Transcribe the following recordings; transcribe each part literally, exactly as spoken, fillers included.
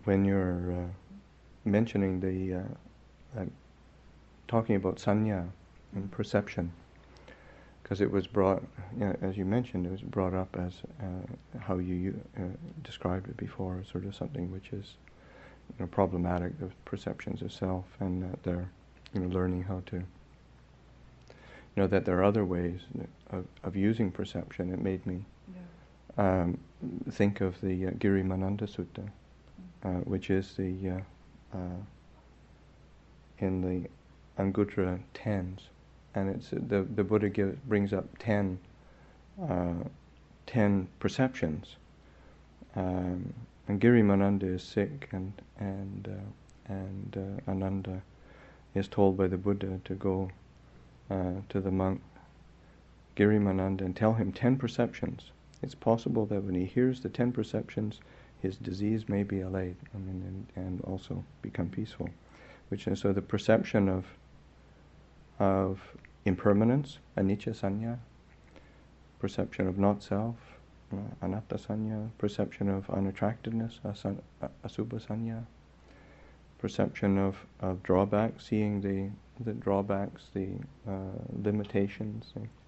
when you're uh, mentioning the, uh, uh, talking about sanya and perception, because it was brought, you know, as you mentioned, it was brought up as uh, how you uh, described it before, sort of something which is, you know, problematic, the perceptions of self, and that they're, you know, learning how to, you know, that there are other ways of, of using perception. It made me yeah. um, think of the uh, Giri Mananda Sutta, uh, which is the uh, uh, in the Anguttara Tens, and it's uh, the the Buddha gives, brings up ten uh, ten perceptions. Um, and Giri Mananda is sick, and and uh, and uh, Ananda is told by the Buddha to go uh, to the monk Giri Mananda and tell him ten perceptions. It's possible that when he hears the ten perceptions, his disease may be allayed, I mean, and, and also become peaceful. Which is, so the perception of of impermanence, anicca sanya, perception of not self, uh, anatta sanya, perception of unattractiveness, asan, uh, asubha sanya, perception of, of drawbacks, seeing the the drawbacks, the uh, limitations,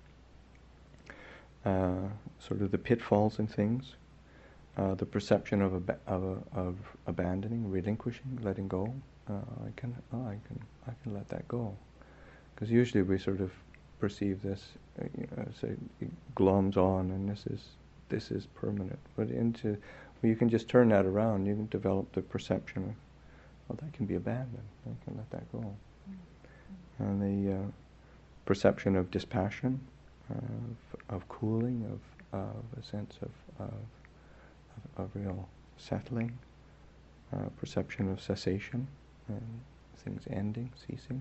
the, uh, sort of the pitfalls in things, uh, the perception of ab- of, of abandoning, relinquishing, letting go. Uh, I can, oh, I can, I can let that go, because usually we sort of perceive this, uh, you know, say, it gloms on, and this is this is permanent. But into, well, you can just turn that around. You can develop the perception of, well, that can be abandoned. I can let that go, mm-hmm. and the uh, perception of dispassion, uh, of, of cooling, of of a sense of of, of, of real settling, uh, perception of cessation. And things ending, ceasing.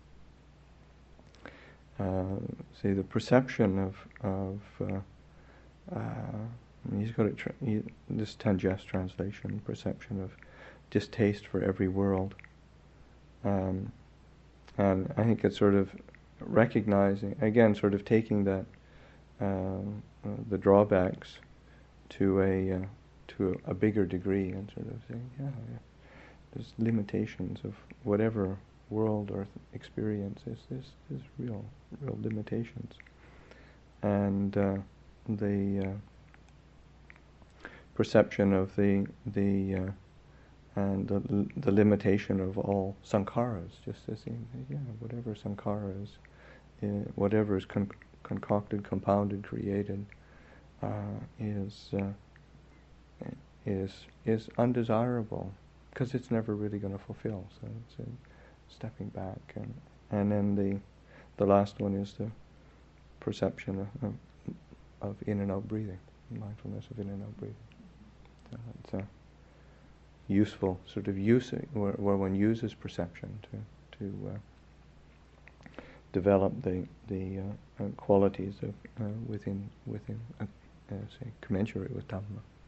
Uh, see, the perception of of uh, uh, he's got it. Tra- he, this Tanjas translation, perception of distaste for every world, um, and I think it's sort of recognizing again, sort of taking that uh, uh, the drawbacks to a uh, to a, a bigger degree, and sort of saying, yeah. yeah. There's limitations of whatever world or th- experience is. There's, there's real, real limitations, and uh, the uh, perception of the the uh, and the, the limitation of all sankharas. Just as in, yeah, whatever sankhara is, uh, whatever is con- concocted, compounded, created, uh, is uh, is is undesirable, because it's never really going to fulfill. So it's a stepping back, and and then the the last one is the perception of, of, of in and out breathing, mindfulness of in and out breathing. Uh, it's a useful sort of use where, where one uses perception to to uh, develop the the uh, uh, qualities of uh, within within uh, uh, say commensurate with Dhamma.